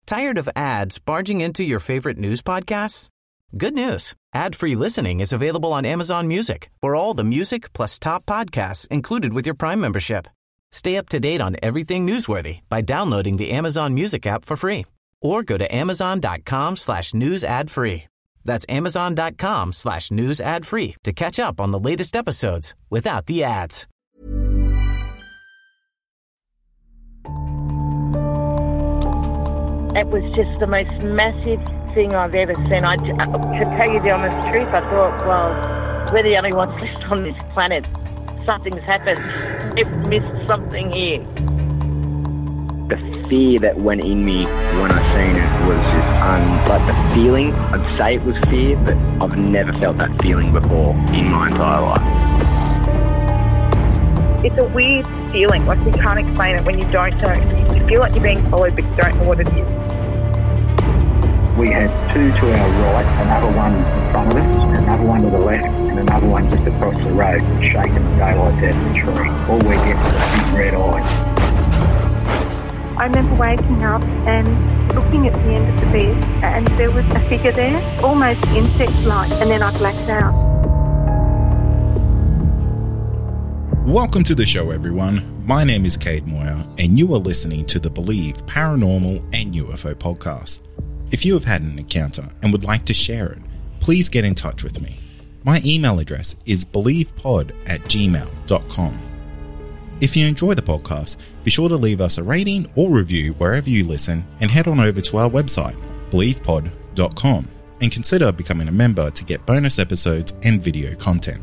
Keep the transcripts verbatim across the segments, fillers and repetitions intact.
Tired of ads barging into your favorite news podcasts? Good news. Ad-free listening is available on Amazon Music for all the music plus top podcasts included with your Prime membership. Stay up to date on everything newsworthy by downloading the Amazon Music app for free or go to amazon.com slash news ad free. That's amazon.com slash news ad free to catch up on the latest episodes without the ads. It was just the most massive thing I've ever seen. I, to tell you the honest truth, I thought, well, we're the only ones left on this planet. Something's happened. We've missed something here. The fear that went in me when I seen it was just, um, like the feeling, I'd say it was fear, but I've never felt that feeling before in my entire life. It's a weird feeling, like you can't explain it when you don't know. You feel like you're being followed, but you don't know what it is. We had two to our right, another one in front of us, another one to the left, and another one just across the road, shaking the daylight out of the tree. All we get was a big red eye. I remember waking up and looking at the end of the bed, and there was a figure there, almost insect-like, and then I blacked out. Welcome to the show, everyone. My name is Cade Moyer, and you are listening to the Believe Paranormal and U F O podcast. If you have had an encounter and would like to share it, please get in touch with me. My email address is believepod at gmail dot com. If you enjoy the podcast, be sure to leave us a rating or review wherever you listen and head on over to our website, believepod dot com, and consider becoming a member to get bonus episodes and video content.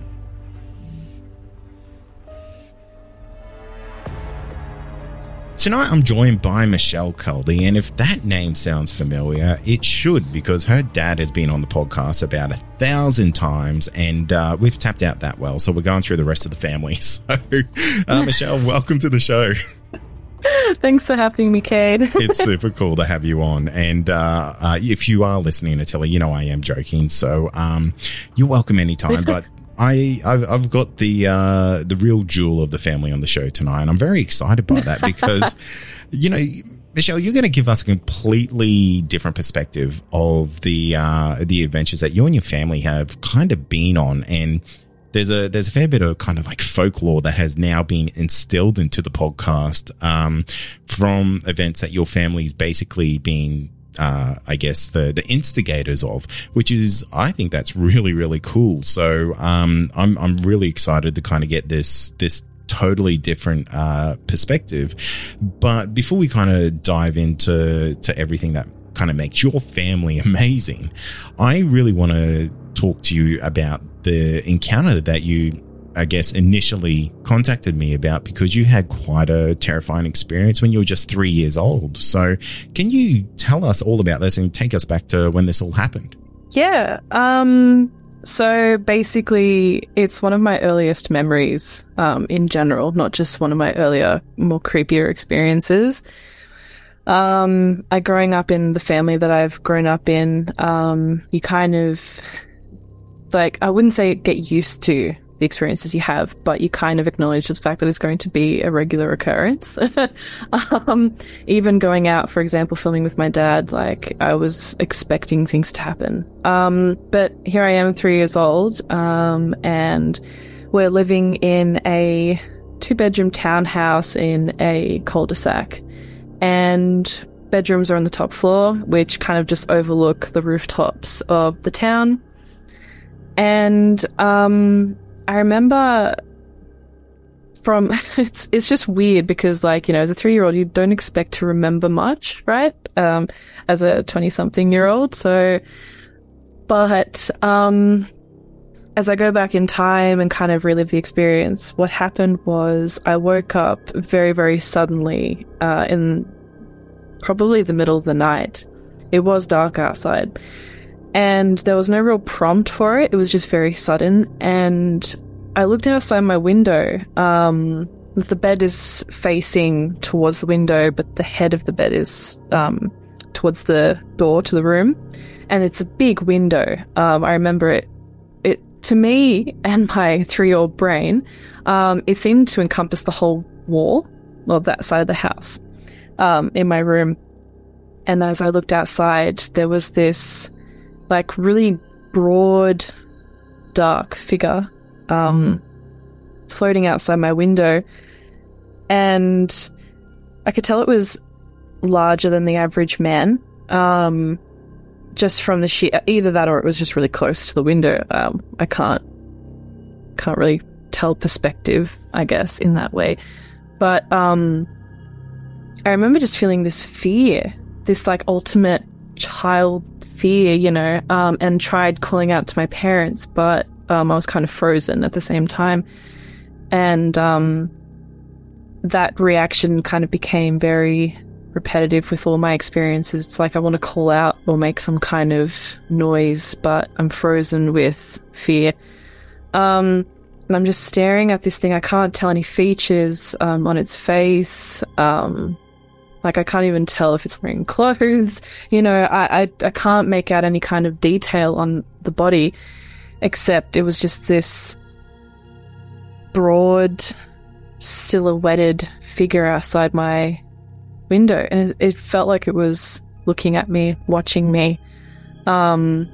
Tonight I'm joined by Michelle Culdee, and if that name sounds familiar, it should, because her dad has been on the podcast about a thousand times, and uh, we've tapped out that well, so we're going through the rest of the family. So, uh, Michelle, welcome to the show. Thanks for having me, Cade. It's super cool to have you on, and uh, uh, if you are listening to Tilly, you know I am joking, so um, you're welcome anytime, but I, I've, I've got the uh, the real jewel of the family on the show tonight, and I'm very excited by that because, you know, Michelle, you're going to give us a completely different perspective of the uh, the adventures that you and your family have kind of been on, and there's a there's a fair bit of kind of like folklore that has now been instilled into the podcast um, from events that your family's basically been, Uh, I guess the the instigators of, which is, I think that's really, really cool. So um, I'm I'm really excited to kind of get this this totally different uh, perspective. But before we kind of dive into to everything that kind of makes your family amazing, I really want to talk to you about the encounter that you, I guess, initially contacted me about, because you had quite a terrifying experience when you were just three years old. So can you tell us all about this and take us back to when this all happened? Yeah. Um, so basically, it's one of my earliest memories um, in general, not just one of my earlier, more creepier experiences. Um, I growing up in the family that I've grown up in, um, you kind of, like, I wouldn't say get used to the experiences you have, but you kind of acknowledge the fact that it's going to be a regular occurrence. um, even going out, for example, filming with my dad, like, I was expecting things to happen. Um, but here I am, three years old, um, and we're living in a two-bedroom townhouse in a cul-de-sac, and bedrooms are on the top floor, which kind of just overlook the rooftops of the town. And um, I remember from, it's it's just weird because, like, you know, as a three-year-old, you don't expect to remember much, right? Um, as a twenty-something-year-old. So, but um, as I go back in time and kind of relive the experience, what happened was I woke up very, very suddenly uh, in probably the middle of the night. It was dark outside, and there was no real prompt for it. It was just very sudden, and I looked outside my window. Um, the bed is facing towards the window, but the head of the bed is um, towards the door to the room, and it's a big window. Um, I remember it. It to me and my three-year-old brain, um, it seemed to encompass the whole wall of that side of the house um, in my room. and as I looked outside, there was this like really broad, dark figure um, floating outside my window, and I could tell it was larger than the average man, um, just from the sheer, either that or it was just really close to the window. Um, I can't can't really tell perspective, I guess, in that way. But um, I remember just feeling this fear, this like ultimate child fear, you know, um, and tried calling out to my parents, but um, I was kind of frozen at the same time. And um, that reaction kind of became very repetitive with all my experiences. It's like I want to call out or make some kind of noise, but I'm frozen with fear. Um, and I'm just staring at this thing. I can't tell any features um, on its face. Um, like I can't even tell if it's wearing clothes. You know, I, I, I can't make out any kind of detail on the body, except it was just this broad, silhouetted figure outside my window, and it, it felt like it was looking at me, watching me. Um,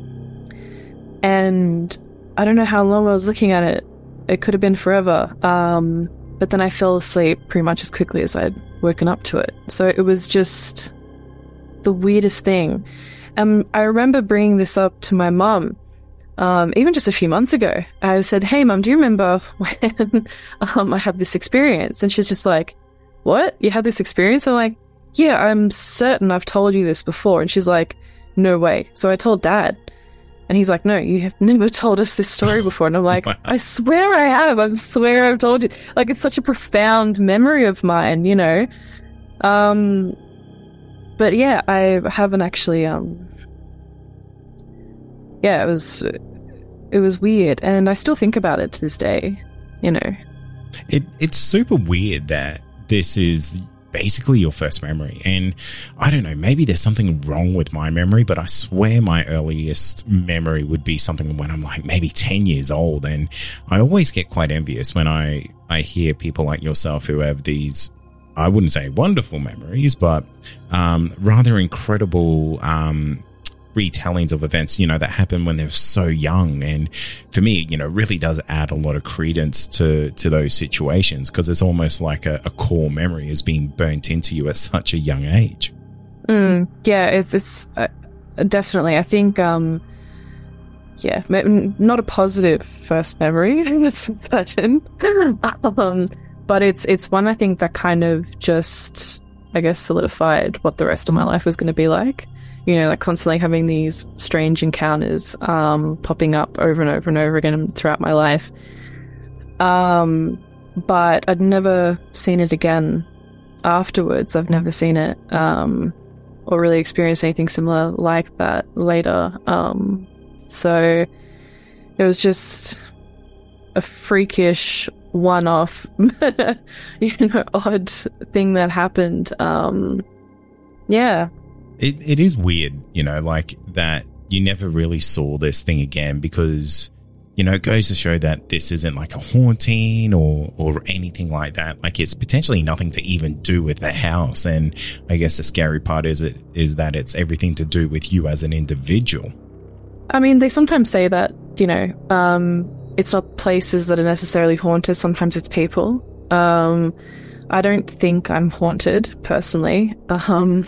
and I don't know how long I was looking at it. It could have been forever. Um, but then I fell asleep pretty much as quickly as I'd woken up to it. So it was just the weirdest thing. Um, I remember bringing this up to my mum, um, even just a few months ago. I said, "Hey, Mum, do you remember when um, I had this experience?" And she's just like, "What? You had this experience?" I'm like, "Yeah, I'm certain I've told you this before." And she's like, "No way." So I told Dad. And he's like, "No, you have never told us this story before." And I'm like, wow. I swear I have. I swear I've told you. Like, it's such a profound memory of mine, you know? Um, but yeah, I haven't actually, um, yeah, it was, it was weird. And I still think about it to this day, you know? It It's super weird that this is basically your first memory. And I don't know, maybe there's something wrong with my memory, but I swear my earliest memory would be something when I'm like maybe ten years old. And I always get quite envious when I, I hear people like yourself who have these, I wouldn't say wonderful memories, but um, rather incredible um, retellings of events, you know, that happened when they're so young. And for me, you know, really does add a lot of credence to to those situations, because it's almost like a, a core memory is being burnt into you at such a young age. Mm, yeah, it's it's uh, definitely. I think, um, yeah, not a positive first memory. That's certain, um, but it's it's one I think that kind of just, I guess, solidified what the rest of my life was going to be like. You know, like constantly having these strange encounters um, popping up over and over and over again throughout my life. Um, but I'd never seen it again afterwards. I've never seen it um, or really experienced anything similar like that later. Um, so it was just a freakish one-off, you know, odd thing that happened. Um, yeah. It It is weird, you know, like that you never really saw this thing again, because, you know, it goes to show that this isn't like a haunting or, or anything like that. Like, it's potentially nothing to even do with the house. And I guess the scary part is it is that it's everything to do with you as an individual. I mean, they sometimes say that, you know, um, it's not places that are necessarily haunted. Sometimes it's people. Um, I don't think I'm haunted personally. Um,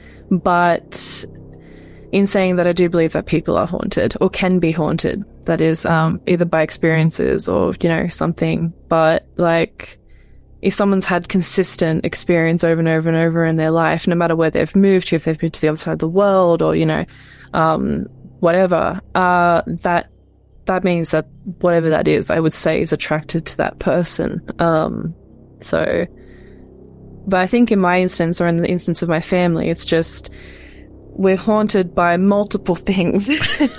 But in saying that, I do believe that people are haunted or can be haunted. That is, um, either by experiences or, you know, something. But like, if someone's had consistent experience over and over and over in their life, no matter where they've moved to, if they've moved to the other side of the world or, you know, um, whatever, uh, that, that means that whatever that is, I would say is attracted to that person. Um, so... But I think in my instance, or in the instance of my family, it's just we're haunted by multiple things.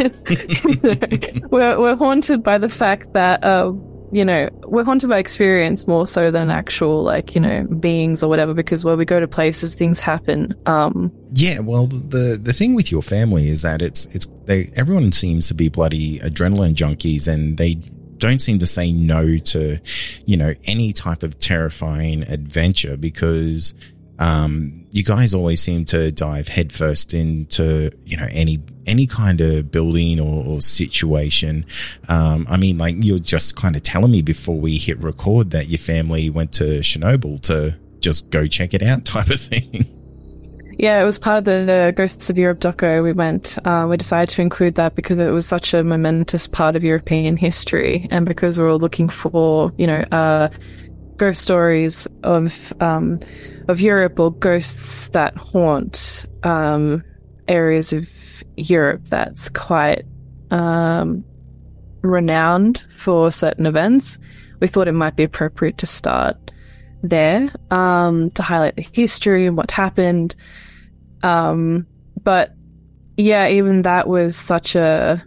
we're, we're haunted by the fact that, uh, you know, we're haunted by experience more so than actual, like, you know, beings or whatever, because when we go to places, things happen. Um, yeah, well, the the thing with your family is that it's, it's they everyone seems to be bloody adrenaline junkies, and they don't seem to say no to, you know, any type of terrifying adventure, because um, you guys always seem to dive headfirst into, you know, any, any kind of building or, or situation. Um, I mean, like you're just kind of telling me before we hit record that your family went to Chernobyl to just go check it out type of thing. Yeah, it was part of the, the Ghosts of Europe doco. We went, uh, we decided to include that because it was such a momentous part of European history, and because we were looking for, you know, uh, ghost stories of um, of Europe, or ghosts that haunt um, areas of Europe that's quite um, renowned for certain events. We thought it might be appropriate to start there, um, to highlight the history and what happened. Um, but yeah, even that was such a,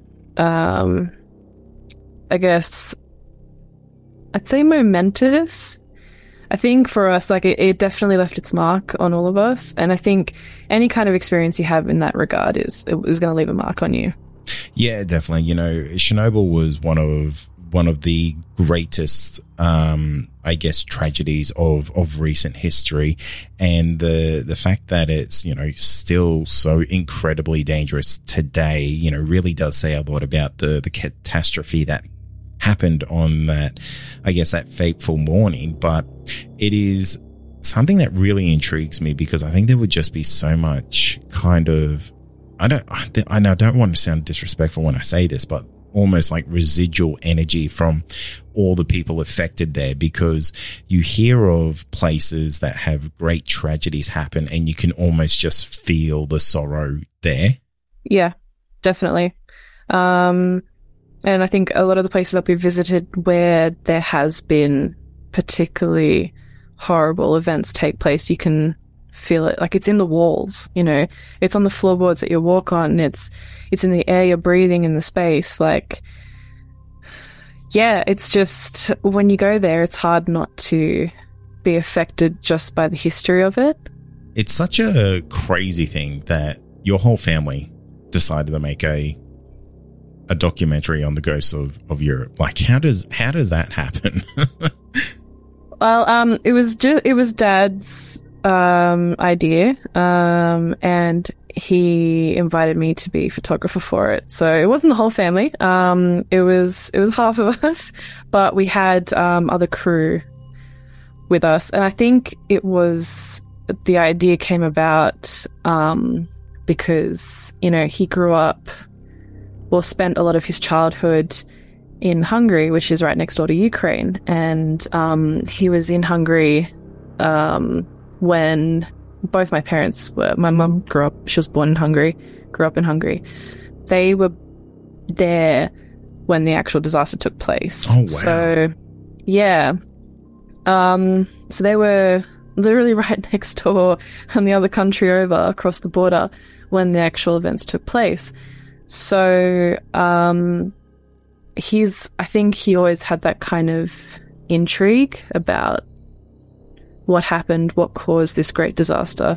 um, I guess, I'd say momentous. I think for us, like it, it definitely left its mark on all of us. And I think any kind of experience you have in that regard is, is going to leave a mark on you. Yeah, definitely. You know, Chernobyl was one of, one of the greatest, um, I guess, tragedies of, of recent history. And the, the fact that it's, you know, still so incredibly dangerous today, you know, really does say a lot about the, the catastrophe that happened on that, I guess, that fateful morning. But it is something that really intrigues me, because I think there would just be so much kind of, I don't, I know I don't want to sound disrespectful when I say this, but almost like residual energy from all the people affected there, because you hear of places that have great tragedies happen and you can almost just feel the sorrow there. Yeah, definitely. Um, and I think a lot of the places that we visited where there has been particularly horrible events take place, you can feel it. Like, it's in the walls, you know, it's on the floorboards that you walk on, it's it's in the air you're breathing, in the space. Like, yeah, it's just, when you go there, it's hard not to be affected just by the history of it. It's such a crazy thing that your whole family decided to make a a documentary on the ghosts of, of Europe. Like, how does how does that happen? Well, um, it was just it was Dad's um idea, um, and he invited me to be photographer for it. So it wasn't the whole family. Um, it was it was half of us, but we had um other crew with us, and I think it was the idea came about um because, you know, he grew up, well, spent a lot of his childhood in Hungary, which is right next door to Ukraine, and um he was in Hungary um when both my parents were, my mum grew up, she was born in Hungary, grew up in Hungary. They were there when the actual disaster took place. Oh, wow. So, yeah. Um, so they were literally right next door on the other country over, across the border, when the actual events took place. So, um, he's, I think he always had that kind of intrigue about what happened, what caused this great disaster.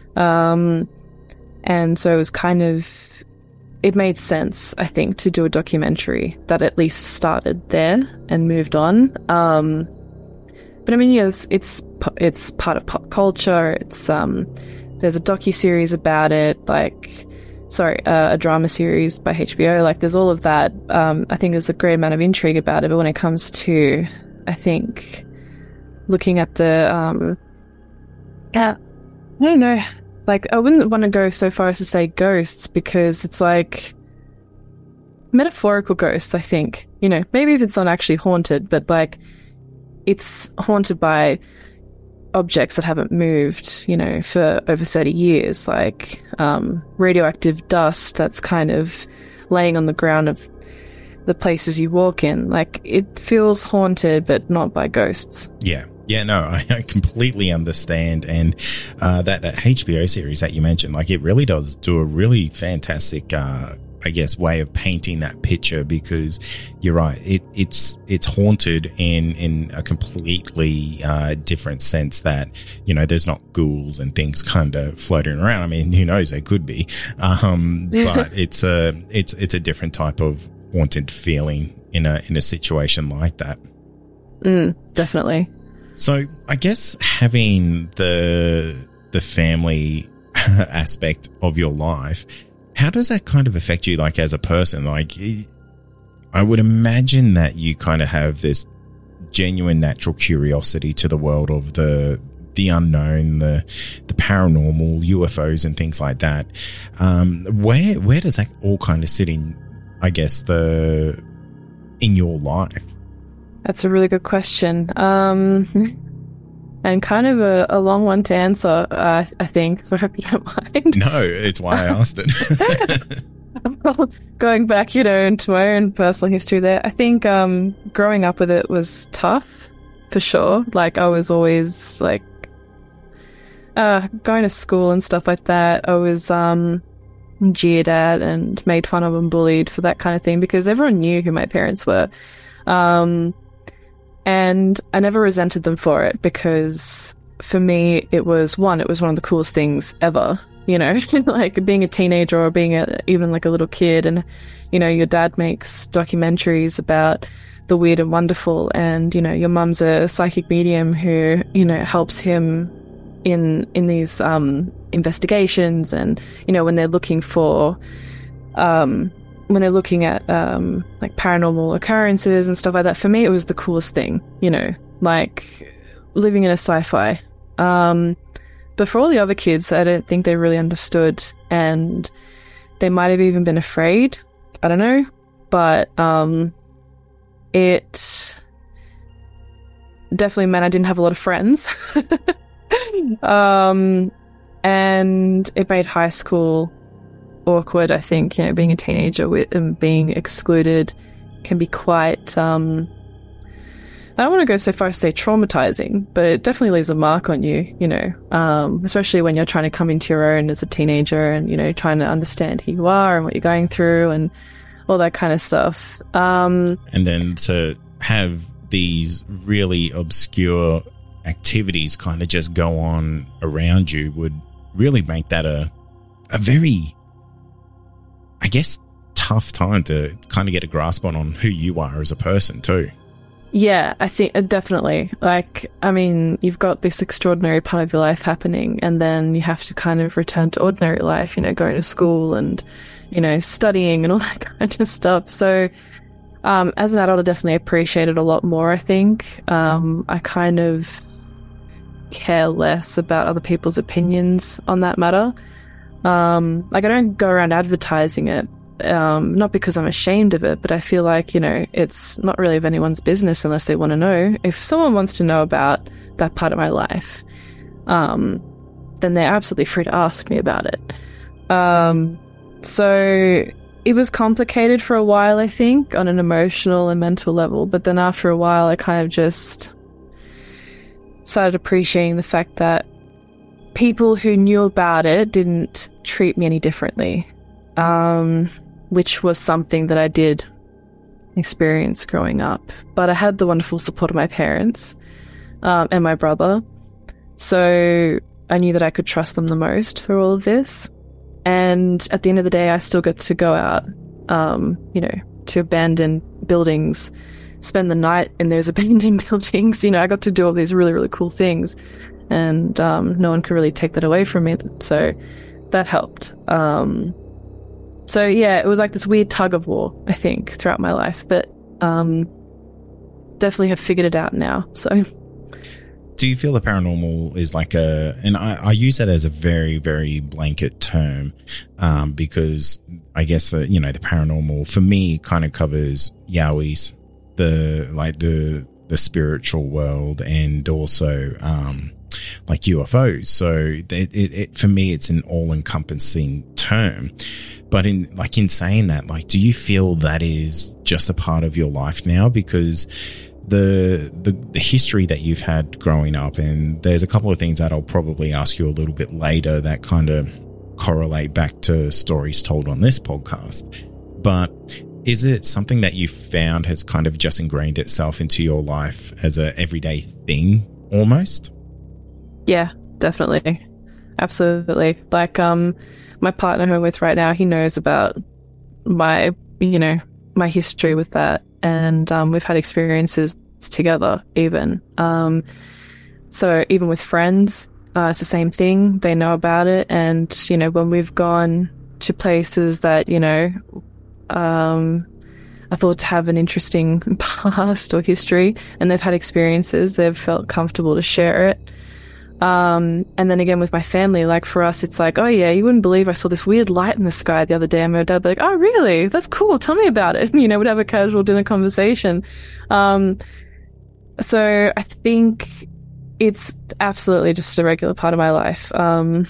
Um, and so it was kind of, it made sense, I think, to do a documentary that at least started there and moved on. Um, but I mean, yes, it's, it's part of pop culture. It's, um, there's a docuseries about it, like, sorry, uh, a drama series by H B O. Like, there's all of that. Um, I think there's a great amount of intrigue about it, but when it comes to, I think, looking at the, um, yeah, I don't know, like, I wouldn't want to go so far as to say ghosts, because it's like metaphorical ghosts, I think. You know, maybe if it's not actually haunted, but like, it's haunted by objects that haven't moved, you know, for over thirty years, like um, radioactive dust that's kind of laying on the ground of the places you walk in. Like, it feels haunted, but not by ghosts. Yeah. Yeah, no, I, I completely understand. And uh, that, that H B O series that you mentioned, like, it really does do a really fantastic, uh, I guess, way of painting that picture, because you're right. It, it's, it's haunted in, in a completely uh, different sense that, you know, there's not ghouls and things kind of floating around. I mean, who knows? They could be. Um, but it's a, it's, it's a different type of haunted feeling in a, in a situation like that. Mm, definitely. So I guess having the the family aspect of your life, how does that kind of affect you, like, as a person? Like, I would imagine that you kind of have this genuine natural curiosity to the world of the the unknown, the the paranormal, U F Os and things like that. Um, where where does that all kind of sit in, I guess, the in your life? That's a really good question. Um, and kind of a, a long one to answer, uh, I think, so I hope you don't mind. No, it's why I asked it. Going back, you know, into my own personal history there, I think um, growing up with it was tough, for sure. Like, I was always, like, uh, going to school and stuff like that. I was um, jeered at and made fun of and bullied for that kind of thing because everyone knew who my parents were. Um, and I never resented them for it because for me, it was, one, it was one of the coolest things ever. You know, like being a teenager or being a, even like a little kid, and, you know, your dad makes documentaries about the weird and wonderful, and, you know, your mum's a psychic medium who, you know, helps him in in these um, investigations, and, you know, when they're looking for, um, when they're looking at um, like paranormal occurrences and stuff like that. For me, it was the coolest thing, you know, like living in a sci-fi. Um, But for all the other kids, I don't think they really understood, and they might have even been afraid. I don't know. But um, it definitely meant I didn't have a lot of friends. um, and it made high school awkward, I think. You know, being a teenager with, and being excluded can be quite... Um, I don't want to go so far as to say traumatizing, but it definitely leaves a mark on you, you know, um, especially when you're trying to come into your own as a teenager and, you know, trying to understand who you are and what you're going through and all that kind of stuff. Um, and then to have these really obscure activities kind of just go on around you would really make that a, a very, I guess, tough time to kind of get a grasp on, on who you are as a person too. Yeah, I think uh, definitely. Like, I mean, you've got this extraordinary part of your life happening, and then you have to kind of return to ordinary life, you know, going to school and, you know, studying and all that kind of stuff. So, um, as an adult, I definitely appreciate it a lot more, I think. Um, I kind of care less about other people's opinions on that matter. Um, like, I don't go around advertising it. Um, not because I'm ashamed of it, but I feel like, you know, it's not really of anyone's business unless they want to know. If someone wants to know about that part of my life, um, then they're absolutely free to ask me about it. Um, so it was complicated for a while, I think, on an emotional and mental level. But then after a while, I kind of just started appreciating the fact that people who knew about it didn't treat me any differently. Um, which was something that I did experience growing up. But I had the wonderful support of my parents um, and my brother. So I knew that I could trust them the most through all of this. And at the end of the day, I still get to go out, um, you know, to abandoned buildings, spend the night in those abandoned buildings. You know, I got to do all these really, really cool things. And um, no one could really take that away from me. So that helped. Um So, yeah, it was like this weird tug of war, I think, throughout my life. But um, definitely have figured it out now. So, do you feel the paranormal is like a, and I, I use that as a very, very blanket term um, because I guess that, you know, the paranormal for me kind of covers Yowies, the, like the, the spiritual world, and also um, like U F Os. So it, it, it, for me, it's an all encompassing term. But in like in saying that, like, do you feel that is just a part of your life now? Because the, the the history that you've had growing up, and there's a couple of things that I'll probably ask you a little bit later that kind of correlate back to stories told on this podcast. But is it something that you found has kind of just ingrained itself into your life as a everyday thing almost? Yeah, definitely. Absolutely. Like, um, my partner who I'm with right now, he knows about my, you know, my history with that. And um, we've had experiences together even. Um, so even with friends, uh, it's the same thing. They know about it. And, you know, when we've gone to places that, you know, um, I thought to have an interesting past or history, and they've had experiences, they've felt comfortable to share it. Um, and then again with my family, like for us, it's like, oh yeah, you wouldn't believe I saw this weird light in the sky the other day. And my dad would be like, oh really? That's cool. Tell me about it. You know, we'd have a casual dinner conversation. Um, so I think it's absolutely just a regular part of my life. Um,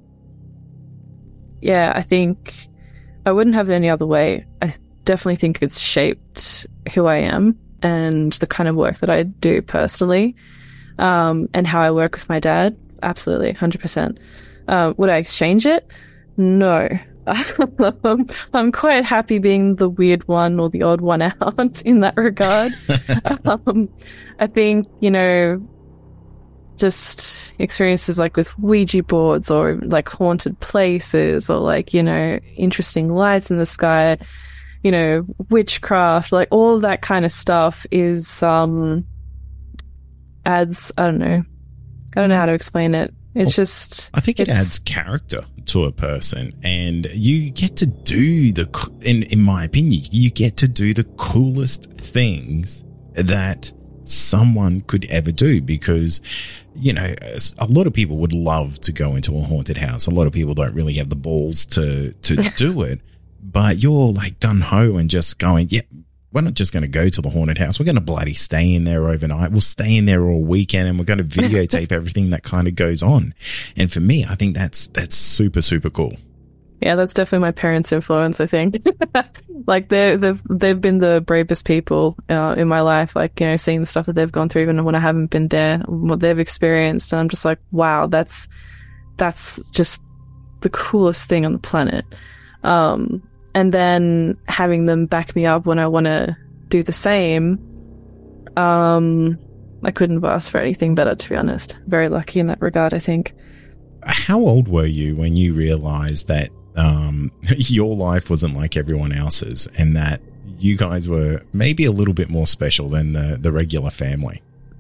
yeah, I think I wouldn't have it any other way. I definitely think it's shaped who I am and the kind of work that I do personally. Um, and how I work with my dad, absolutely, one hundred percent. Uh, would I exchange it? No. I'm quite happy being the weird one or the odd one out in that regard. um, I think, you know, just experiences like with Ouija boards or like haunted places or like, you know, interesting lights in the sky, you know, witchcraft, like all that kind of stuff is, um, adds, I don't know, I don't know how to explain it. It's well, just... I think it adds character to a person, and you get to do the, in, in my opinion, you get to do the coolest things that someone could ever do, because, you know, a lot of people would love to go into a haunted house. A lot of people don't really have the balls to, to do it, but you're like gung-ho and just going, yeah, we're not just going to go to the haunted house. We're going to bloody stay in there overnight. We'll stay in there all weekend, and we're going to videotape everything that kind of goes on. And for me, I think that's that's super, super cool. Yeah, that's definitely my parents' influence, I think. Like, they've, they've, they've been the bravest people uh, in my life, like, you know, seeing the stuff that they've gone through, even when I haven't been there, what they've experienced. And I'm just like, wow, that's that's just the coolest thing on the planet. Um And then having them back me up when I want to do the same, um, I couldn't have asked for anything better, to be honest. Very lucky in that regard, I think. How old were you when you realized that um, your life wasn't like everyone else's, and that you guys were maybe a little bit more special than the, the regular family?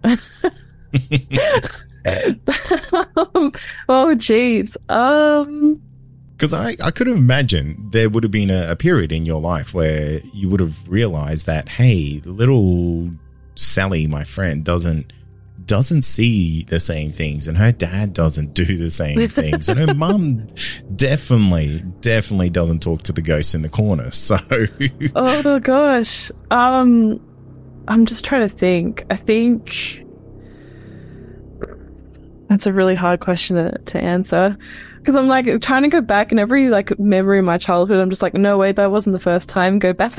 Oh, geez. Um... Because I, I could imagine there would have been a, a period in your life where you would have realized that, hey, little Sally, my friend, doesn't doesn't see the same things, and her dad doesn't do the same things, and her mum definitely, definitely doesn't talk to the ghosts in the corner. So, oh gosh, um, I'm just trying to think. I think that's a really hard question to, to answer. Because I'm like trying to go back, and every like memory of my childhood, I'm just like, no, wait, that wasn't the first time. Go back.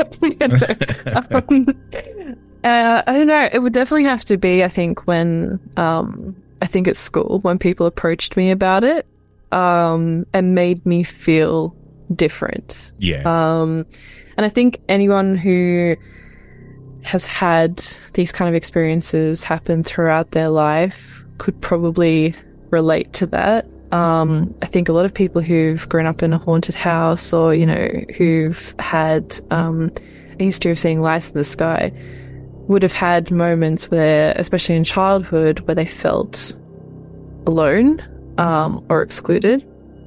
um, uh, I don't know. It would definitely have to be, I think, when um, I think at school, when people approached me about it um, and made me feel different. Yeah. Um, and I think anyone who has had these kind of experiences happen throughout their life could probably relate to that. Um, I think a lot of people who've grown up in a haunted house, or, you know, who've had um, a history of seeing lights in the sky, would have had moments where, especially in childhood, where they felt alone um, or excluded.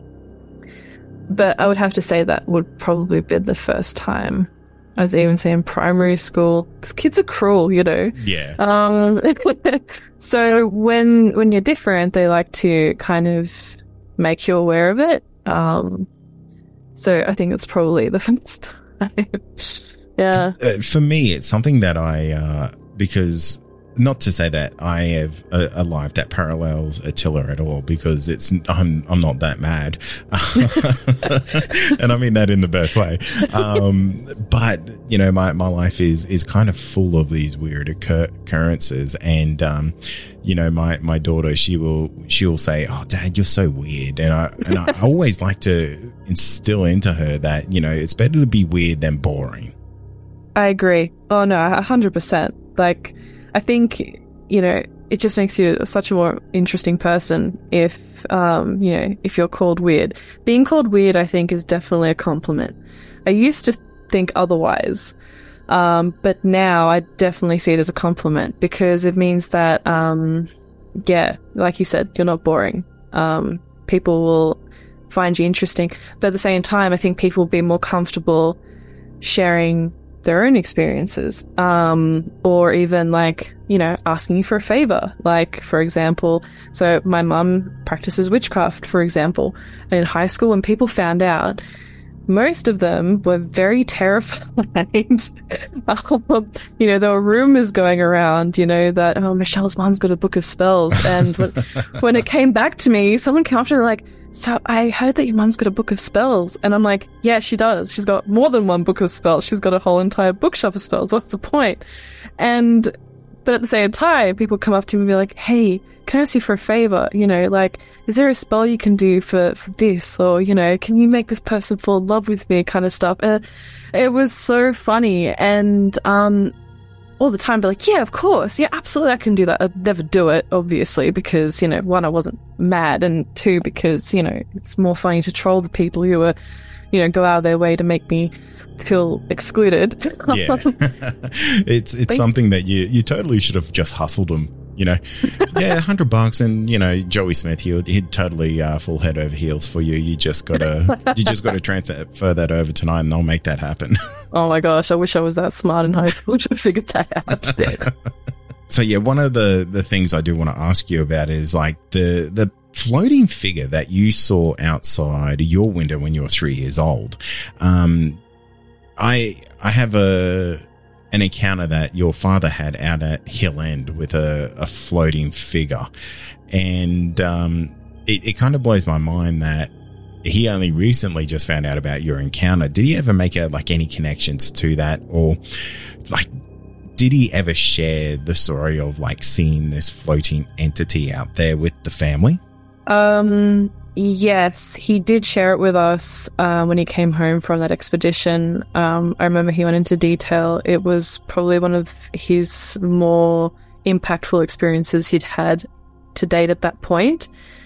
But I would have to say that would probably have been the first time. I was even saying primary school, because kids are cruel, you know. Yeah. Um, so when when you're different, they like to kind of make you aware of it. Um, so I think it's probably the first time. Yeah. Uh, for me, it's something that I, uh, because not to say that I have a, a life that parallels Attila at all, because it's I'm I'm not that mad, and I mean that in the best way. Um, but you know, my, my life is is kind of full of these weird occur- occurrences, and um, you know, my, my daughter, she will she will say, "Oh, Dad, you're so weird," and I and I always like to instill into her that, you know, it's better to be weird than boring. I agree. Oh no, a hundred percent. Like, I think, you know, it just makes you such a more interesting person if, um, you know, if you're called weird. Being called weird, I think, is definitely a compliment. I used to think otherwise, um, but now I definitely see it as a compliment, because it means that, um, yeah, like you said, you're not boring. Um, people will find you interesting. But at the same time, I think people will be more comfortable sharing their own experiences, um, or even like, you know, asking you for a favor. Like, for example, so my mum practices witchcraft, for example, and in high school when people found out, most of them were very terrified. um, you know, there were rumors going around, you know, that, oh, Michelle's mom's got a book of spells. And when, when it came back to me, someone came after, like, so I heard that your mom's got a book of spells. And I'm like, yeah, she does. She's got more than one book of spells. She's got a whole entire bookshelf of spells. What's the point? And, but at the same time, people come up to me and be like, hey, can I ask you for a favor? You know, like, is there a spell you can do for, for this? Or, you know, can you make this person fall in love with me, kind of stuff. Uh, it was so funny. And um, all the time, be like, yeah, of course. Yeah, absolutely, I can do that. I'd never do it, obviously, because, you know, one, I wasn't mad. And two, because, you know, it's more funny to troll the people who are, you know, go out of their way to make me feel excluded. Yeah. it's it's something that you, you totally should have just hustled them. You know, yeah, a hundred bucks, and you know, Joey Smith, he'd, he'd totally uh, full head over heels for you. You just gotta, you just gotta transfer that over tonight, and they'll make that happen. Oh my gosh, I wish I was that smart in high school to have figured that out. So yeah, one of the the things I do want to ask you about is like the the floating figure that you saw outside your window when you were three years old. Um, I I have a. an encounter that your father had out at Hill End with a, a floating figure. And um, it, it kind of blows my mind that he only recently just found out about your encounter. Did he ever make a, like any connections to that? Or like, did he ever share the story of like seeing this floating entity out there with the family? Um, yes, he did share it with us uh, when he came home from that expedition. Um, I remember he went into detail. It was probably one of his more impactful experiences he'd had to date at that point.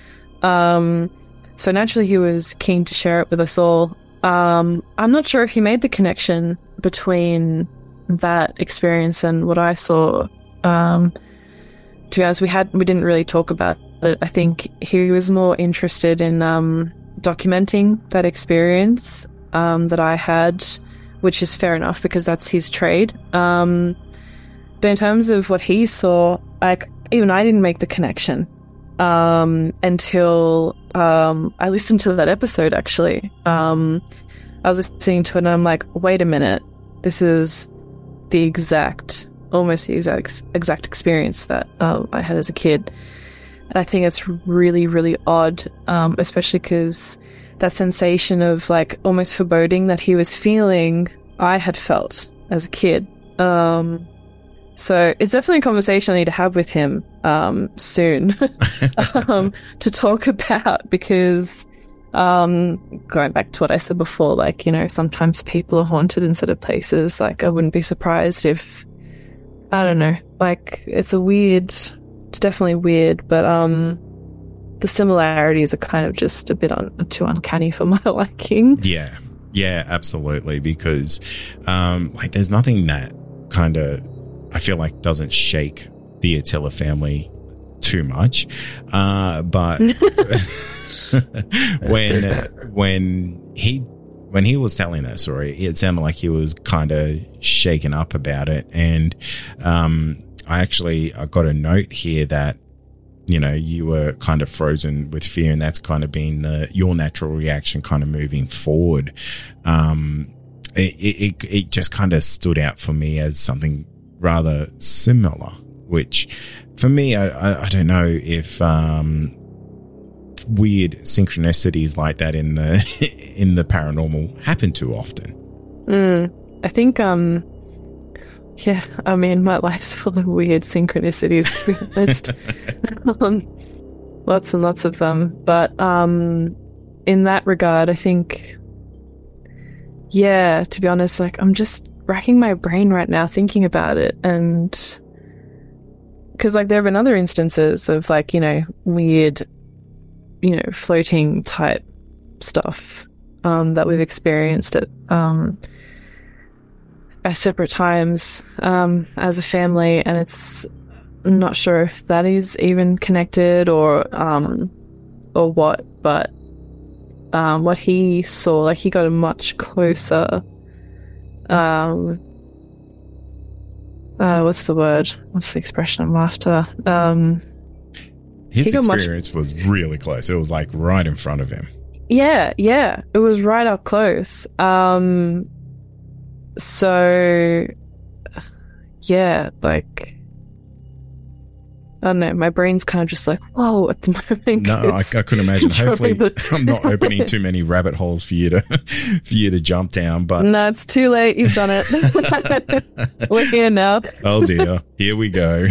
Um, so naturally he was keen to share it with us all. Um, I'm not sure if he made the connection between that experience and what I saw. Um, to be honest, we had we didn't really talk about it. I think he was more interested in um, documenting that experience um, that I had, which is fair enough because that's his trade. Um, but in terms of what he saw, like even I didn't make the connection um, until um, I listened to that episode. Actually, um, I was listening to it and I'm like, wait a minute, this is the exact, almost the exact exact experience that uh, I had as a kid. And I think it's really, really odd, um, especially because that sensation of like almost foreboding that he was feeling, I had felt as a kid. Um, so it's definitely a conversation I need to have with him um, soon um, to talk about, because um, going back to what I said before, like, you know, sometimes people are haunted in certain places. Like, I wouldn't be surprised if, I don't know, like, it's a weird... It's definitely weird, but um, the similarities are kind of just a bit un- too uncanny for my liking. Yeah, yeah, absolutely. Because um, like, there's nothing that kind of I feel like doesn't shake the Attila family too much, uh, but when when he when he was telling that story, it sounded like he was kind of shaken up about it, and um. I actually I got a note here that, you know, you were kind of frozen with fear, and that's kind of been the, your natural reaction kind of moving forward. Um, it, it, it just kind of stood out for me as something rather similar, which for me, I, I, I don't know if um, weird synchronicities like that in the in the paranormal happen too often. Mm, I think... um. Yeah, I mean, my life's full of weird synchronicities, to be honest. um, lots and lots of them. But um, in that regard, I think, yeah, to be honest, like, I'm just racking my brain right now thinking about it. And because, like, there have been other instances of, like, you know, weird, you know, floating type stuff um, that we've experienced at um at separate times um, as a family, and it's I'm not sure if that is even connected or um or what, but um what he saw, like he got much closer. Um uh what's the word? What's the expression I'm after? Um His he got much- experience was really close. It was like right in front of him. Yeah, yeah. It was right up close. Um so yeah, like I don't know, my brain's kind of just like, whoa, at the moment. No, I, I couldn't imagine. Hopefully, the- I'm not opening too many rabbit holes for you to for you to jump down. But No, it's too late. You've done it. We're here now. oh dear, here we go.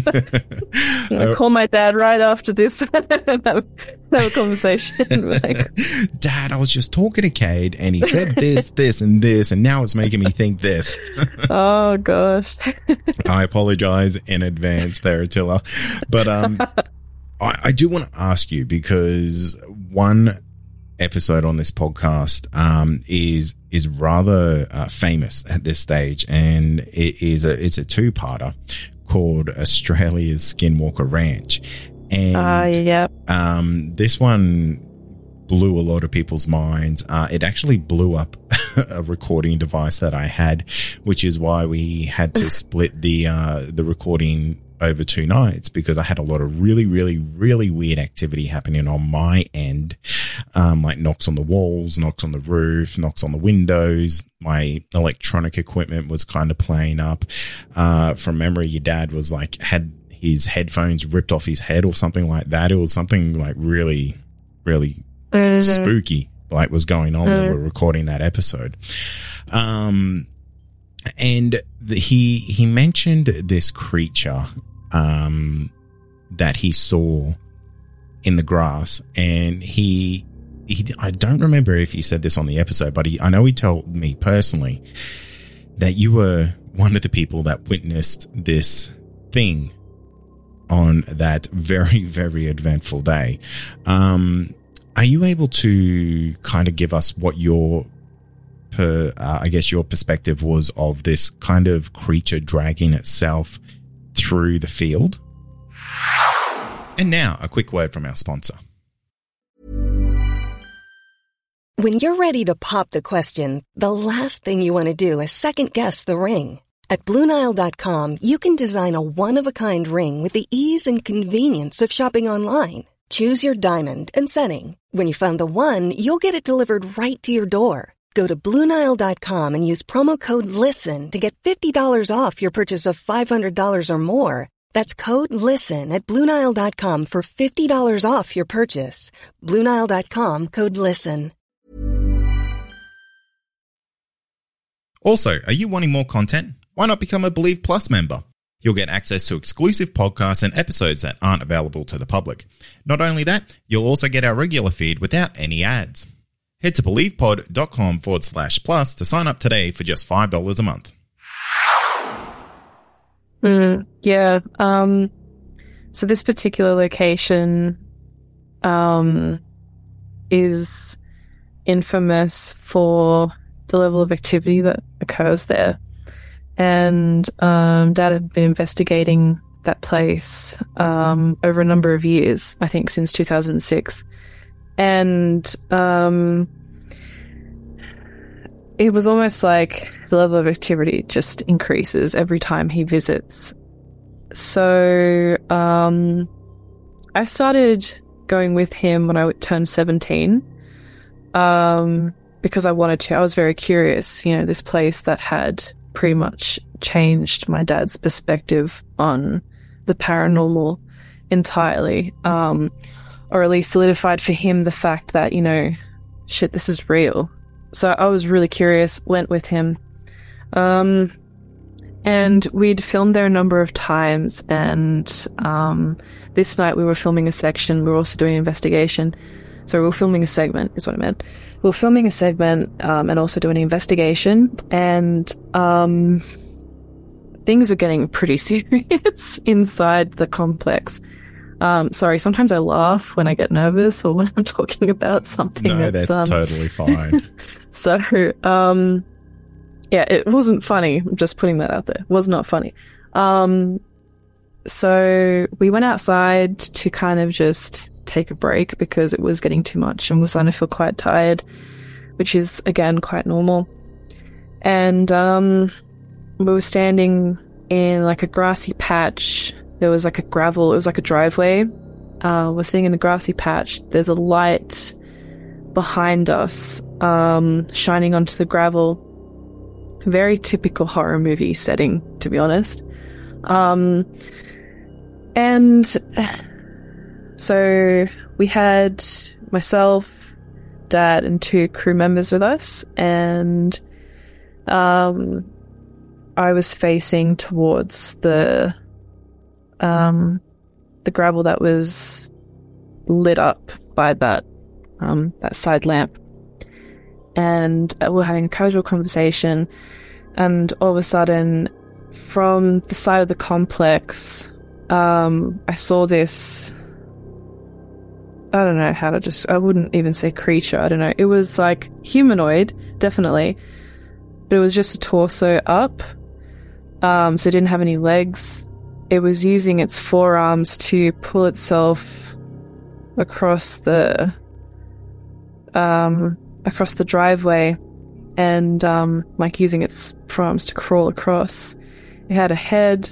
I'll call my dad right after this. have, have a conversation. Like, Dad, I was just talking to Cade, and he said this, this, and this, and now it's making me think this. oh gosh. I apologize in advance there, Attila. But um, I, I do want to ask you, because one episode on this podcast um, is is rather uh, famous at this stage, and it is a it's a two-parter called Australia's Skinwalker Ranch. And uh, yep. um, this one blew a lot of people's minds. Uh, it actually blew up a recording device that I had, which is why we had to split the uh, the recording over two nights, because I had a lot of really, really, really weird activity happening on my end, um, like knocks on the walls, knocks on the roof, knocks on the windows. My electronic equipment was kind of playing up. Uh, from memory, your dad was like, had his headphones ripped off his head or something like that. It was something like really, really Mm-hmm. spooky, like was going on when we were recording that episode. Um, and the, he, he mentioned this creature, um, that he saw in the grass, and he, he, I don't remember if he said this on the episode, but he, I know he told me personally that you were one of the people that witnessed this thing on that very, very eventful day. Um, Are you able to kind of give us what your, per, uh, I guess, your perspective was of this kind of creature dragging itself through the field? And now, a quick word from our sponsor. When you're ready to pop the question, the last thing you want to do is second-guess the ring. At Blue Nile dot com, you can design a one-of-a-kind ring with the ease and convenience of shopping online. Choose your diamond and setting. When you find the one, you'll get it delivered right to your door. Go to Blue Nile dot com and use promo code LISTEN to get fifty dollars off your purchase of five hundred dollars or more. That's code LISTEN at Blue Nile dot com for fifty dollars off your purchase. Blue Nile dot com, code LISTEN. Also, are you wanting more content? Why not become a Believe Plus member? You'll get access to exclusive podcasts and episodes that aren't available to the public. Not only that, you'll also get our regular feed without any ads. Head to believepod.com forward slash plus to sign up today for just five dollars a month. Mm, yeah. Um, so this particular location um, is infamous for the level of activity that occurs there. And um, Dad had been investigating that place um, over a number of years, I think since two thousand six. And um, it was almost like the level of activity just increases every time he visits. So um, I started going with him when I turned seventeen um, because I wanted to. I was very curious, you know, this place that had pretty much changed my dad's perspective on the paranormal entirely, um, or at least solidified for him the fact that, you know, shit, this is real. So I was really curious, went with him, um, and we'd filmed there a number of times, and um, this night we were filming a section, we were also doing an investigation. So we were filming a segment, is what I meant. We were filming a segment um, and also doing an investigation, and um, things are getting pretty serious inside the complex. Um, sorry, sometimes I laugh when I get nervous or when I'm talking about something. No, that's, that's um, totally fine. So, um, yeah, it wasn't funny. I'm just putting that out there. It was not funny. Um, so we went outside to kind of just take a break because it was getting too much and we were starting to feel quite tired, which is, again, quite normal. And um, we were standing in like a grassy patch. There was like a gravel, it was like a driveway. Uh, we're sitting in a grassy patch. There's a light behind us, um, shining onto the gravel. Very typical horror movie setting, to be honest. Um, and so we had myself, Dad, and two crew members with us, and um, I was facing towards the um, the gravel that was lit up by that um, that side lamp. And we're having a casual conversation, and all of a sudden, from the side of the complex, um, I saw this, I don't know how to just, I wouldn't even say creature, I don't know. It was like humanoid, definitely, but it was just a torso up, um, so it didn't have any legs. It was using its forearms to pull itself across the, um... across the driveway, and um, like using its forearms to crawl across. It had a head,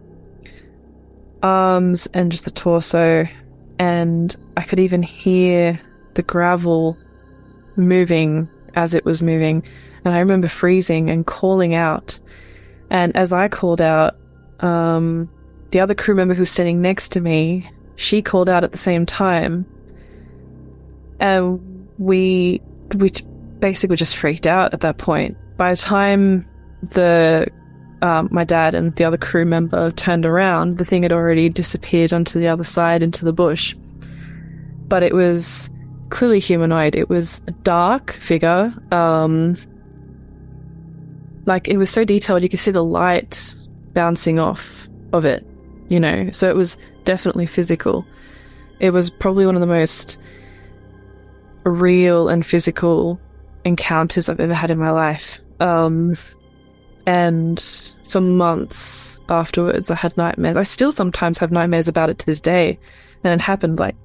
arms, and just the torso, and I could even hear the gravel moving as it was moving, and I remember freezing and calling out. And as I called out, um, the other crew member who's sitting next to me, she called out at the same time, and we we basically just freaked out at that point. By the time the um, my dad and the other crew member turned around, the thing had already disappeared onto the other side into the bush. But it was clearly humanoid. It was a dark figure. Um, like, it was so detailed, you could see the light bouncing off of it, you know? So it was definitely physical. It was probably one of the most real and physical encounters I've ever had in my life. Um, and for months afterwards, I had nightmares. I still sometimes have nightmares about it to this day. And it happened like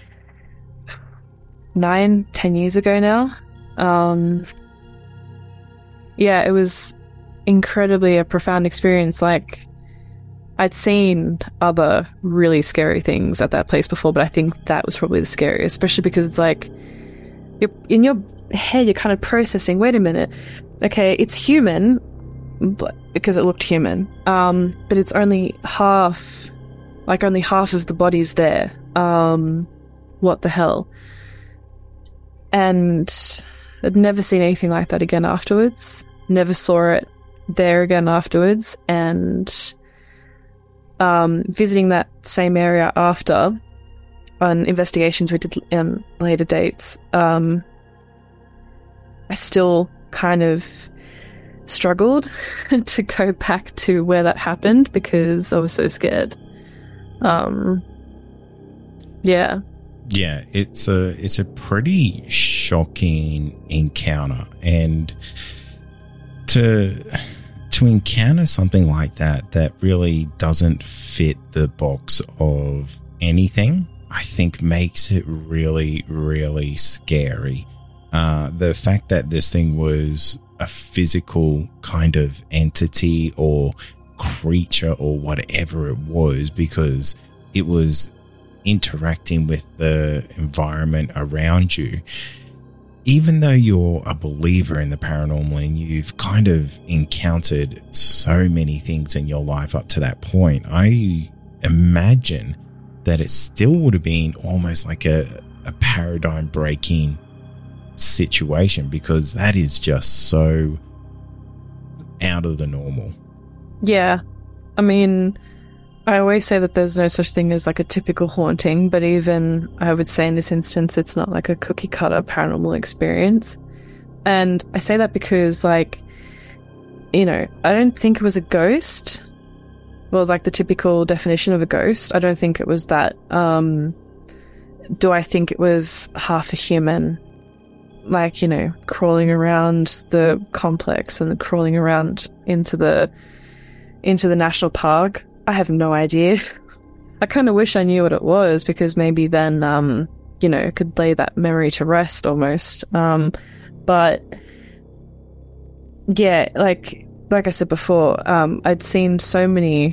nine, ten years ago now. Um, yeah, it was incredibly a profound experience. Like, I'd seen other really scary things at that place before, but I think that was probably the scariest, especially because it's like, you're, in your head, you're kind of processing, wait a minute, okay, it's human, but, because it looked human, um, but it's only half, like only half of the body's there. Um, what the hell? And I'd never seen anything like that again afterwards. Never saw it there again afterwards. And um, visiting that same area after, on investigations we did in later dates, um, I still kind of struggled to go back to where that happened because I was so scared. Um, yeah. Yeah, it's a it's a pretty shocking encounter, and to to encounter something like that that really doesn't fit the box of anything, I think makes it really, really scary. Uh, the fact that this thing was a physical kind of entity or creature or whatever it was, because it was interacting with the environment around you. Even though you're a believer in the paranormal and you've kind of encountered so many things in your life up to that point, I imagine that it still would have been almost like a, a paradigm breaking situation, because that is just so out of the normal. Yeah. I mean, I always say that there's no such thing as like a typical haunting, but even I would say in this instance, it's not like a cookie cutter paranormal experience. And I say that because, like, you know, I don't think it was a ghost. Well, like the typical definition of a ghost. I don't think it was that. Um, do I think it was half a human? Like, you know, crawling around the complex and crawling around into the into the national park. I have no idea. I kind of wish I knew what it was, because maybe then, um, you know, could lay that memory to rest almost. Um, but yeah, like like I said before, um, I'd seen so many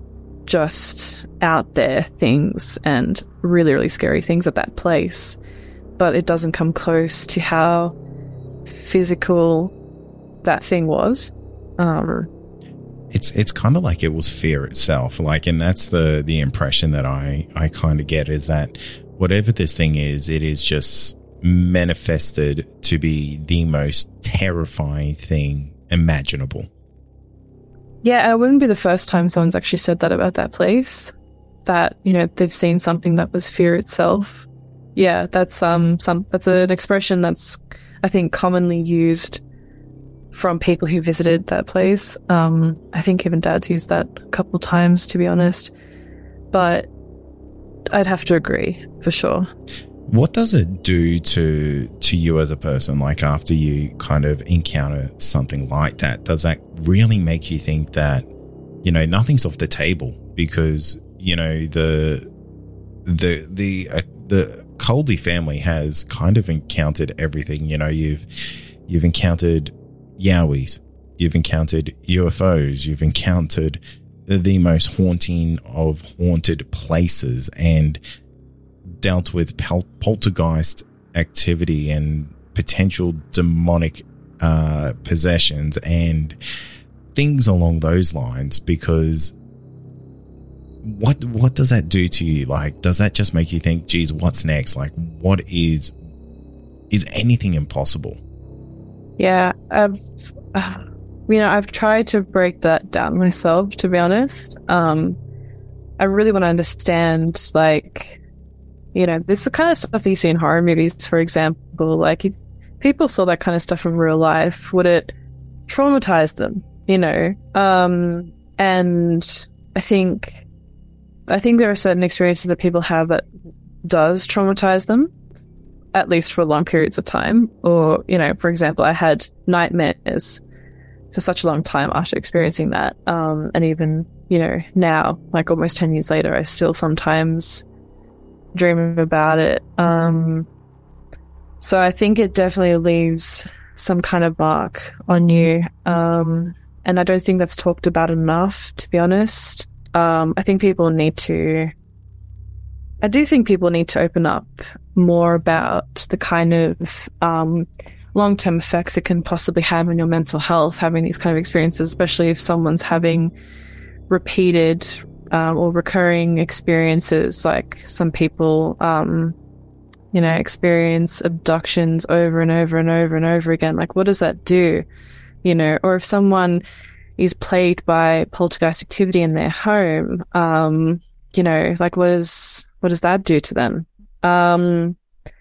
just out there things and really, really scary things at that place, but it doesn't come close to how physical that thing was. Um, It's it's kind of like it was fear itself, like, and that's the the impression that I I kind of get, is that whatever this thing is, it is just manifested to be the most terrifying thing imaginable. Yeah, it wouldn't be the first time someone's actually said that about that place, that, you know, they've seen something that was fear itself. Yeah, that's um some that's an expression that's, I think, commonly used from people who visited that place. Um, I think even Dad's used that a couple of times, to be honest. But I'd have to agree, for sure. What does it do to to you as a person, like after you kind of encounter something like that? Does that really make you think that, you know, nothing's off the table? Because, you know, the the the uh, the Coldy family has kind of encountered everything. You know, you've you've encountered Yowies, you've encountered U F Os, you've encountered the, the most haunting of haunted places, and dealt with pol- poltergeist activity and potential demonic uh, possessions and things along those lines. Because what what does that do to you? Like, does that just make you think, geez, what's next? Like, what is is anything impossible? Yeah, I've, uh, you know, I've tried to break that down myself, to be honest. Um, I really want to understand, like, you know, this is the kind of stuff that you see in horror movies, for example. Like, if people saw that kind of stuff in real life, would it traumatize them, you know? Um, and I think, I think there are certain experiences that people have that does traumatize them, at least for long periods of time. Or, you know, for example, I had nightmares for such a long time after experiencing that. Um, and even, you know, now, like almost ten years later, I still sometimes dream about it. Um, so I think it definitely leaves some kind of mark on you. Um, and I don't think that's talked about enough, to be honest. Um, I think people need to, I do think people need to open up more about the kind of um, long-term effects it can possibly have on your mental health, having these kind of experiences, especially if someone's having repeated um, or recurring experiences. Like some people, um, you know, experience abductions over and over and over and over again. Like, what does that do? You know, or if someone is plagued by poltergeist activity in their home, um, you know, like what is, what does that do to them? Um,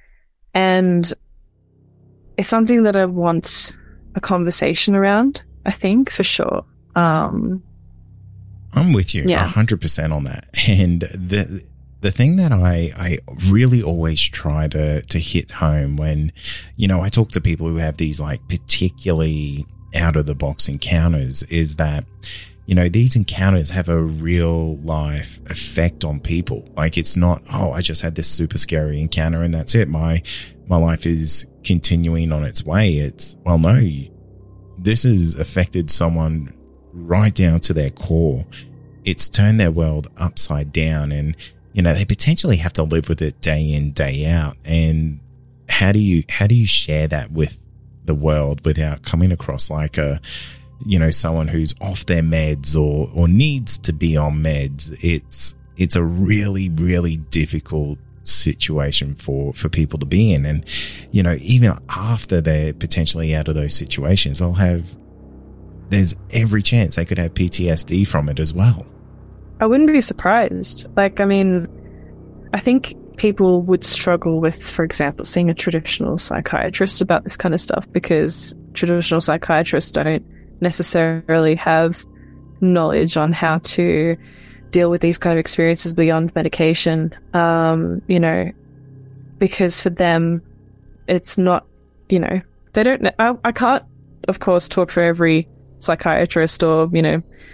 and it's something that I want a conversation around, I think, for sure. Um, I'm with you yeah. one hundred percent on that. And the the thing that I, I really always try to, to hit home when, you know, I talk to people who have these like particularly out of the box encounters is that, you know, these encounters have a real life effect on people. Like, it's not, oh, I just had this super scary encounter and that's it. My, my life is continuing on its way. It's, well, no, this has affected someone right down to their core. It's turned their world upside down, and, you know, they potentially have to live with it day in, day out. And how do you, how do you share that with the world without coming across like a, you know, someone who's off their meds or, or needs to be on meds? It's, it's a really, really difficult situation for, for people to be in. And, you know, even after they're potentially out of those situations, they'll have, there's every chance they could have P T S D from it as well. I wouldn't be surprised. Like, I mean, I think people would struggle with, for example, seeing a traditional psychiatrist about this kind of stuff, because traditional psychiatrists don't necessarily have knowledge on how to deal with these kind of experiences beyond medication. Um, you know, because for them, it's not, you know, they don't, I, I can't, of course, talk for every psychiatrist or, you know,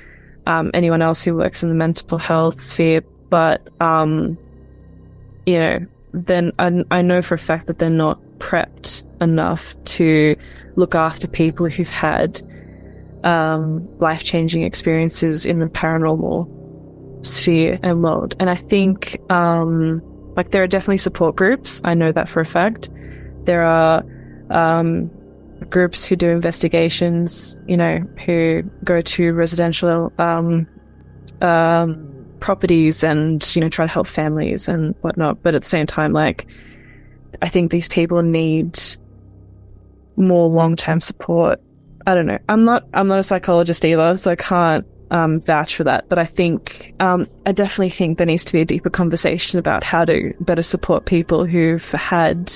um, anyone else who works in the mental health sphere, but, um, you know, then I, I know for a fact that they're not prepped enough to look after people who've had um, life-changing experiences in the paranormal sphere and world. And I think, um, like, there are definitely support groups. I know that for a fact. There are um, groups who do investigations, you know, who go to residential um, um, properties and, you know, try to help families and whatnot. But at the same time, like, I think these people need more long-term support. I don't know. I'm not, I'm not a psychologist either, so I can't um, vouch for that. But I think, um, I definitely think there needs to be a deeper conversation about how to better support people who've had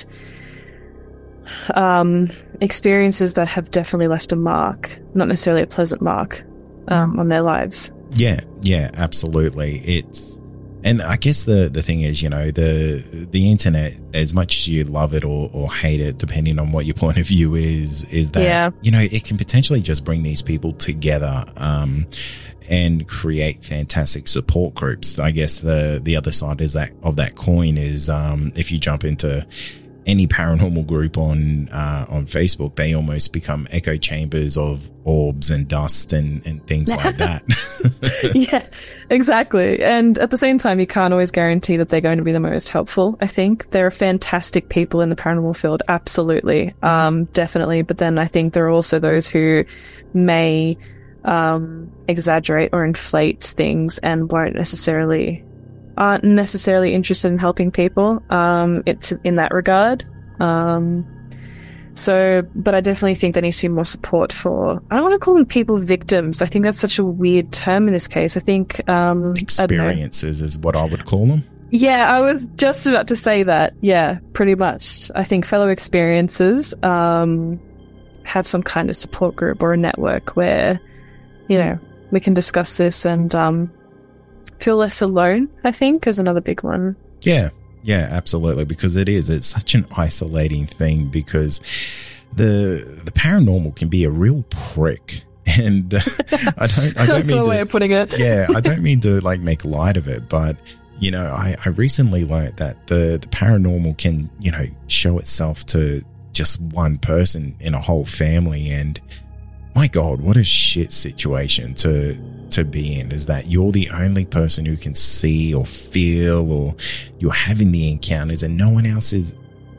um, experiences that have definitely left a mark, not necessarily a pleasant mark, um, on their lives. Yeah, yeah, absolutely. It's, and I guess the, the thing is, you know, the the internet, as much as you love it or, or hate it, depending on what your point of view is, is that, yeah. you know, it can potentially just bring these people together um, and create fantastic support groups. I guess the the other side is that of that coin is um, if you jump into any paranormal group on uh, on Facebook, they almost become echo chambers of orbs and dust and, and things like that. Yeah, exactly. And at the same time, you can't always guarantee that they're going to be the most helpful, I think. There are fantastic people in the paranormal field, absolutely, um, definitely. But then I think there are also those who may um, exaggerate or inflate things and won't necessarily... aren't necessarily interested in helping people. Um, it's in that regard. Um, so, but I definitely think there needs to be more support for, I don't want to call them people victims. I think that's such a weird term in this case. I think, um, experiences is what I would call them. Yeah, I was just about to say that. Yeah, pretty much. I think fellow experiences, um, have some kind of support group or a network where, you know, we can discuss this and, um, feel less alone, I think, is another big one. Yeah, yeah, absolutely, because it is. It's such an isolating thing because the the paranormal can be a real prick. And uh, I don't I don't That's mean a to, way of putting it. Yeah, I don't mean to like make light of it, but you know, I, I recently learned that the, the paranormal can, you know, show itself to just one person in a whole family, and my God, what a shit situation to to be in, is that you're the only person who can see or feel, or you're having the encounters and no one else is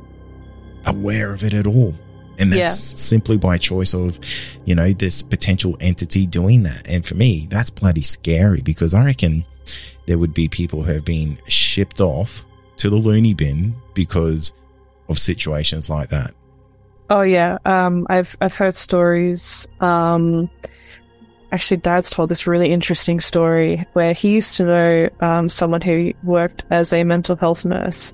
aware of it at all. And that's yeah. simply by choice of, you know, this potential entity doing that. And for me, that's bloody scary, because I reckon there would be people who have been shipped off to the loony bin because of situations like that. Oh yeah, um, I've I've heard stories. Um, actually, Dad's told this really interesting story where he used to know um, someone who worked as a mental health nurse,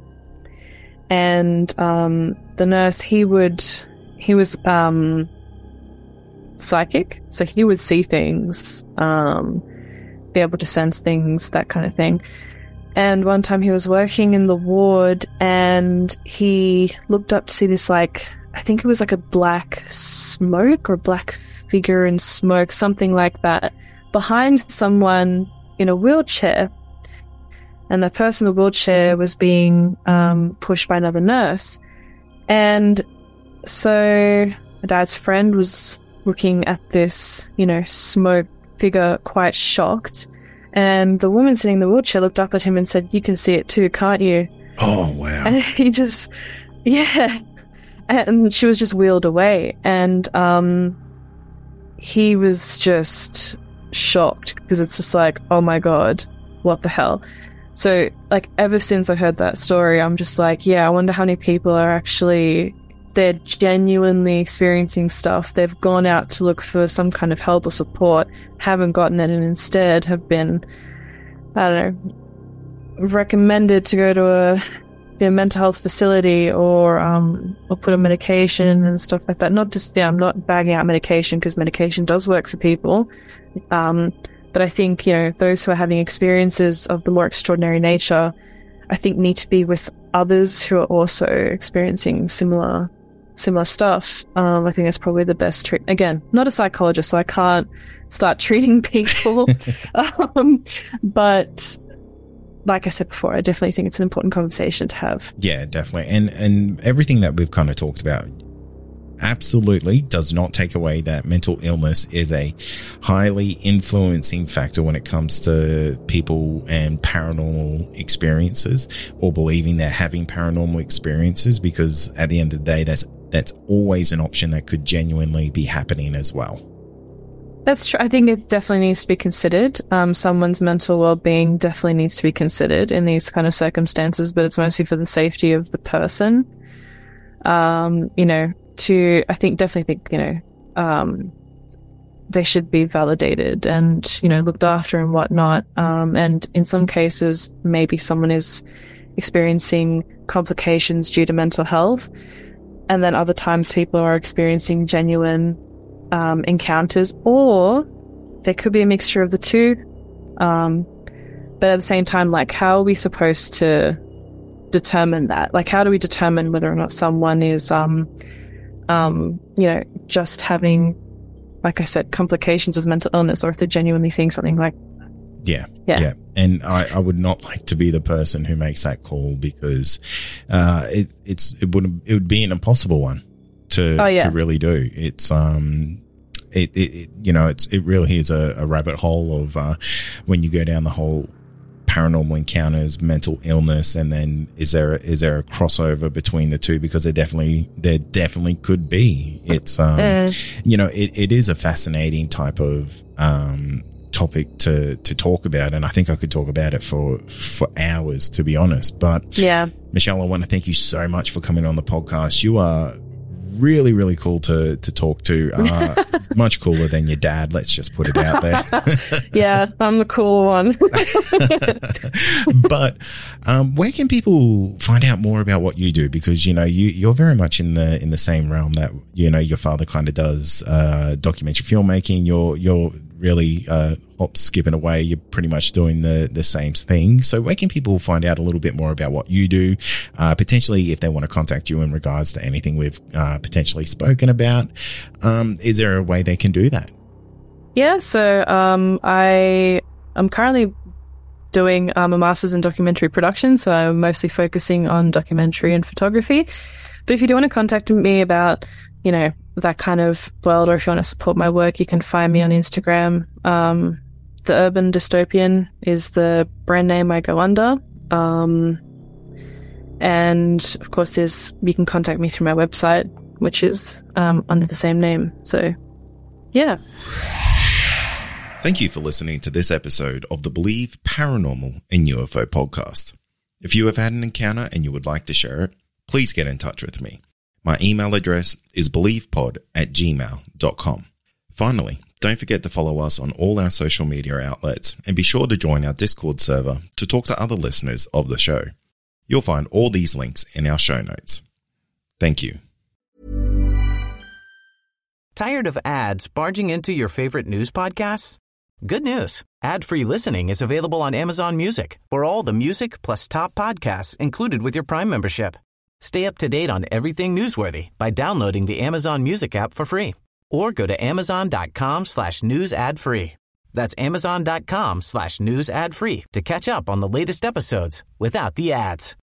and um, the nurse he would he was um, psychic, so he would see things, um, be able to sense things, that kind of thing. And one time he was working in the ward, and he looked up to see this, like, I think it was like a black smoke or black figure in smoke, something like that, behind someone in a wheelchair. And the person in the wheelchair was being um, pushed by another nurse. And so my dad's friend was looking at this, you know, smoke figure quite shocked. And the woman sitting in the wheelchair looked up at him and said, "You can see it too, can't you?" Oh, wow. And he just, yeah. And she was just wheeled away. And um, he was just shocked, because it's just like, oh my God, what the hell? So, like, ever since I heard that story, I'm just like, yeah, I wonder how many people are actually, they're genuinely experiencing stuff. They've gone out to look for some kind of help or support, haven't gotten it, and instead have been, I don't know, recommended to go to a, a mental health facility, or um, or put on medication and stuff like that. Not just, yeah, I'm not bagging out medication, because medication does work for people. Um, but I think, you know, those who are having experiences of the more extraordinary nature, I think need to be with others who are also experiencing similar similar stuff, um, I think that's probably the best treat. Again, not a psychologist, so I can't start treating people. um, but like I said before, I definitely think it's an important conversation to have. Yeah, definitely. And and everything that we've kind of talked about absolutely does not take away that mental illness is a highly influencing factor when it comes to people and paranormal experiences, or believing they're having paranormal experiences, because at the end of the day, that's that's always an option that could genuinely be happening as well. That's true. I think it definitely needs to be considered. Um, someone's mental well-being definitely needs to be considered in these kind of circumstances, but it's mostly for the safety of the person. Um, you know, to, I think, definitely think, you know, um, they should be validated and, you know, looked after and whatnot. Um, and in some cases, maybe someone is experiencing complications due to mental health. And then other times people are experiencing genuine um, encounters, or there could be a mixture of the two. Um, but at the same time, like, how are we supposed to determine that? Like, how do we determine whether or not someone is, um, um, you know, just having, like I said, complications of mental illness, or if they're genuinely seeing something like Yeah, yeah, yeah. And I, I would not like to be the person who makes that call, because uh, it, it's it would it would be an impossible one to oh, yeah. to really do. It's um, it, it, it you know it's it really is a, a rabbit hole of uh, when you go down the whole paranormal encounters, mental illness, and then is there is there a crossover between the two? Because there definitely there definitely could be. It's um, mm. you know, it, it is a fascinating type of um. topic to to talk about, and I think I could talk about it for for hours, to be honest. But yeah, Michelle, I want to thank you so much for coming on the podcast. You are really really cool to to talk to, uh much cooler than your dad, let's just put it out there. Yeah, I'm the cool one. But um where can people find out more about what you do? Because, you know, you you're very much in the in the same realm that, you know, your father kind of does, uh documentary filmmaking. You're you're really uh hop skipping away, you're pretty much doing the the same thing. So where can people find out a little bit more about what you do, uh potentially if they want to contact you in regards to anything we've uh potentially spoken about? Um is there a way they can do that? Yeah, so um I I'm currently doing um, a master's in documentary production, so I'm mostly focusing on documentary and photography. But if you do want to contact me about, you know, that kind of world, or if you want to support my work, you can find me on Instagram. Um, The Urban Dystopian is the brand name I go under. Um, and of course, there's, you can contact me through my website, which is um, under the same name. So, yeah. Thank you for listening to this episode of the Believe Paranormal and U F O podcast. If you have had an encounter and you would like to share it, please get in touch with me. My email address is believepod at gmail dot com. Finally, don't forget to follow us on all our social media outlets, and be sure to join our Discord server to talk to other listeners of the show. You'll find all these links in our show notes. Thank you. Tired of ads barging into your favorite news podcasts? Good news. Ad-free listening is available on Amazon Music for all the music plus top podcasts included with your Prime membership. Stay up to date on everything newsworthy by downloading the Amazon Music app for free, or go to amazon.com slash news ad free. That's amazon.com slash news ad free to catch up on the latest episodes without the ads.